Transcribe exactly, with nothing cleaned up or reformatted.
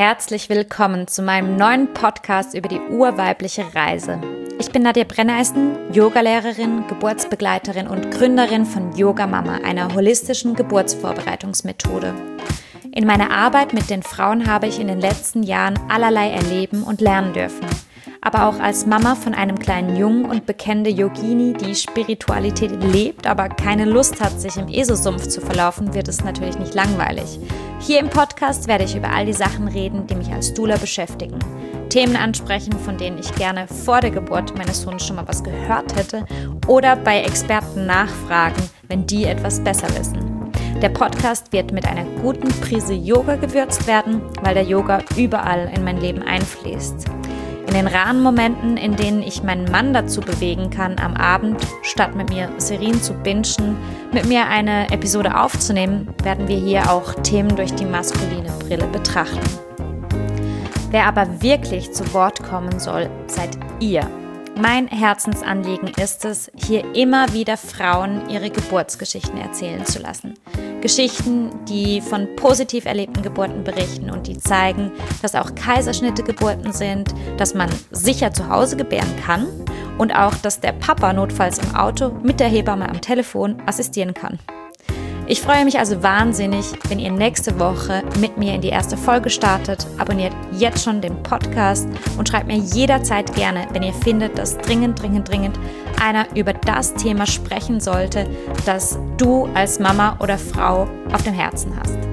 herzlich willkommen zu meinem neuen Podcast über die urweibliche Reise. Ich bin Nadja Brenneisen, Yogalehrerin, Geburtsbegleiterin und Gründerin von Yoga Mama, einer holistischen Geburtsvorbereitungsmethode. In meiner Arbeit mit den Frauen habe ich in den letzten Jahren allerlei erleben und lernen dürfen. Aber auch als Mama von einem kleinen Jungen und bekennende Yogini, die Spiritualität lebt, aber keine Lust hat, sich im ESO-Sumpf zu verlaufen, wird es natürlich nicht langweilig. Hier im Podcast werde ich über all die Sachen reden, die mich als Doula beschäftigen. Themen ansprechen, von denen ich gerne vor der Geburt meines Sohnes schon mal was gehört hätte oder bei Experten nachfragen, wenn die etwas besser wissen. Der Podcast wird mit einer guten Prise Yoga gewürzt werden, weil der Yoga überall in mein Leben einfließt. In den raren Momenten, in denen ich meinen Mann dazu bewegen kann, am Abend, statt mit mir Serien zu bingen, mit mir eine Episode aufzunehmen, werden wir hier auch Themen durch die maskuline Brille betrachten. Wer aber wirklich zu Wort kommen soll, seid ihr. Mein Herzensanliegen ist es, hier immer wieder Frauen ihre Geburtsgeschichten erzählen zu lassen. Geschichten, die von positiv erlebten Geburten berichten und die zeigen, dass auch Kaiserschnitte Geburten sind, dass man sicher zu Hause gebären kann und auch, dass der Papa notfalls im Auto mit der Hebamme am Telefon assistieren kann. Ich freue mich also wahnsinnig, wenn ihr nächste Woche mit mir in die erste Folge startet. Abonniert jetzt schon den Podcast und schreibt mir jederzeit gerne, wenn ihr findet, dass dringend, dringend, dringend einer über das Thema sprechen sollte, das du als Mama oder Frau auf dem Herzen hast.